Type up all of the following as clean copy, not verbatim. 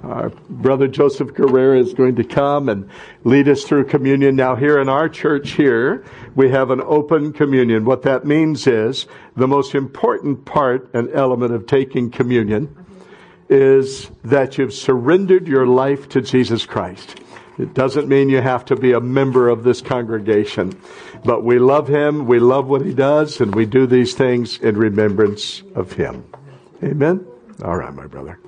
Our brother Joseph Guerrero is going to come and lead us through communion. Now here in our church here, we have an open communion. What that means is the most important part and element of taking communion is that you've surrendered your life to Jesus Christ. It doesn't mean you have to be a member of this congregation, but we love Him, we love what He does, and we do these things in remembrance of Him. Amen? All right, my brother.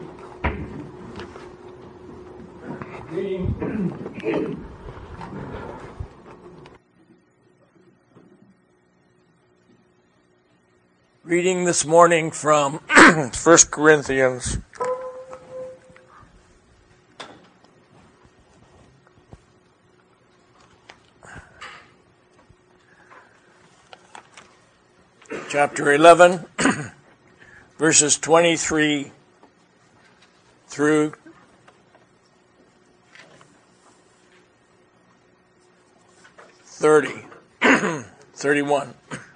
Reading this morning from 1 Corinthians. Chapter 11, verses 23 through 31.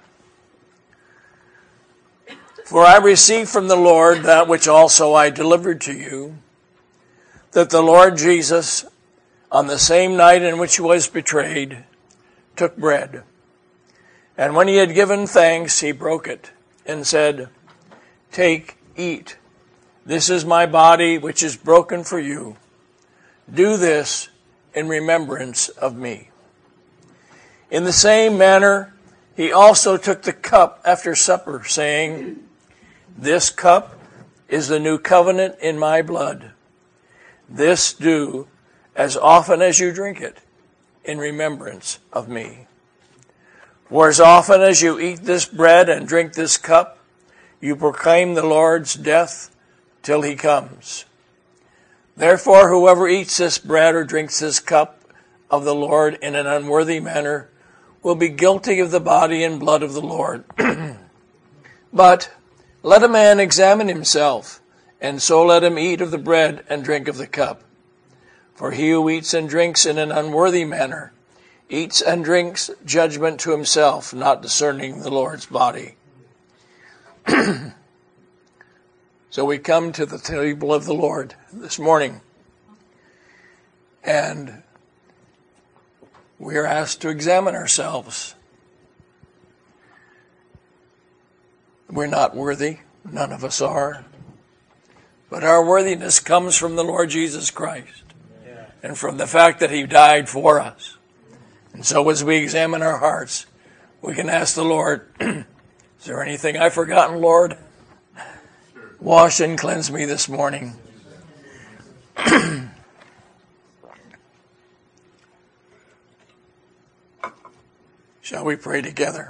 For I received from the Lord that which also I delivered to you, that the Lord Jesus, on the same night in which He was betrayed, took bread. And when He had given thanks, He broke it and said, "Take, eat. This is my body, which is broken for you. Do this in remembrance of me." In the same manner, He also took the cup after supper, saying, "This cup is the new covenant in my blood. This do as often as you drink it in remembrance of me. For as often as you eat this bread and drink this cup, you proclaim the Lord's death till He comes. Therefore, whoever eats this bread or drinks this cup of the Lord in an unworthy manner will be guilty of the body and blood of the Lord. But let a man examine himself, and so let him eat of the bread and drink of the cup. For he who eats and drinks in an unworthy manner eats and drinks judgment to himself, not discerning the Lord's body." So we come to the table of the Lord this morning, and we are asked to examine ourselves. We're not worthy. None of us are. But our worthiness comes from the Lord Jesus Christ and from the fact that He died for us. And so as we examine our hearts, we can ask the Lord, "Is there anything I've forgotten, Lord? Wash and cleanse me this morning." Shall we pray together?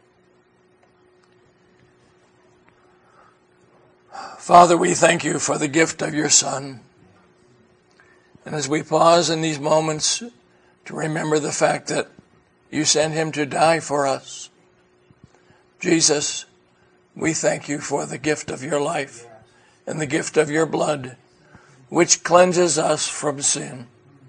Father, we thank You for the gift of Your Son. And as we pause in these moments to remember the fact that You sent Him to die for us, Jesus, we thank You for the gift of Your life and the gift of Your blood, which cleanses us from sin.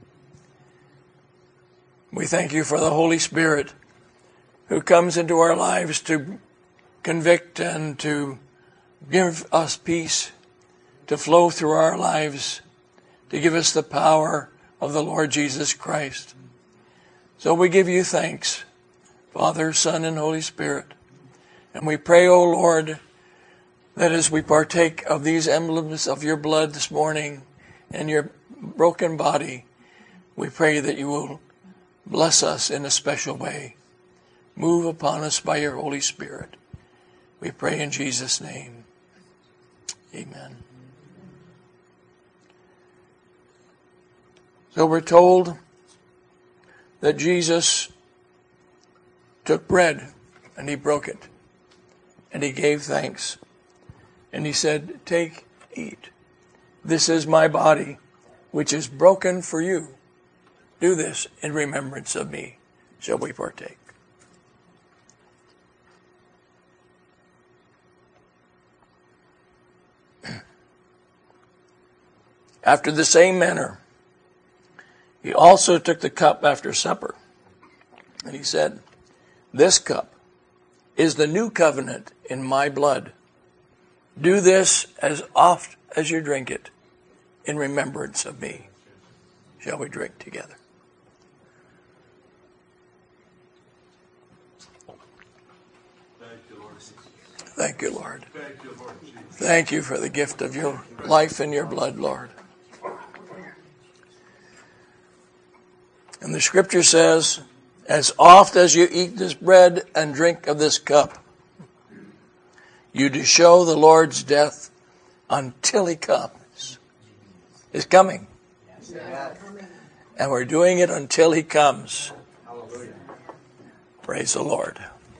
We thank You for the Holy Spirit, who comes into our lives to convict and to give us peace, to flow through our lives, to give us the power of the Lord Jesus Christ. So we give You thanks, Father, Son, and Holy Spirit. And we pray, O Lord, that as we partake of these emblems of Your blood this morning and Your broken body, we pray that You will bless us in a special way. Move upon us by Your Holy Spirit. We pray in Jesus' name. Amen. So we're told that Jesus took bread and He broke it and He gave thanks. And He said, "Take, eat. This is my body, which is broken for you. Do this in remembrance of me." Shall we partake? After the same manner, He also took the cup after supper, and He said, "This cup is the new covenant in my blood. Do this as oft as you drink it in remembrance of me. Shall we drink together? Thank you, Lord. Thank you for the gift of your life and your blood, Lord. And the scripture says, as oft as you eat this bread and drink of this cup, you do show the Lord's death until he comes. He's coming. And we're doing it until he comes. Praise the Lord.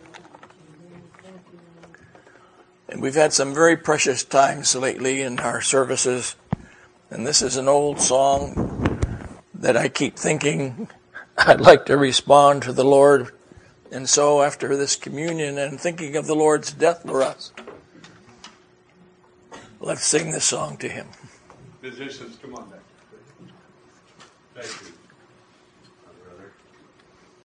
And we've had some very precious times lately in our services. And this is an old song that I keep thinking I'd like to respond to the Lord. And so after this communion and thinking of the Lord's death for us, let's sing this song to him. Musicians, come on back. Thank you.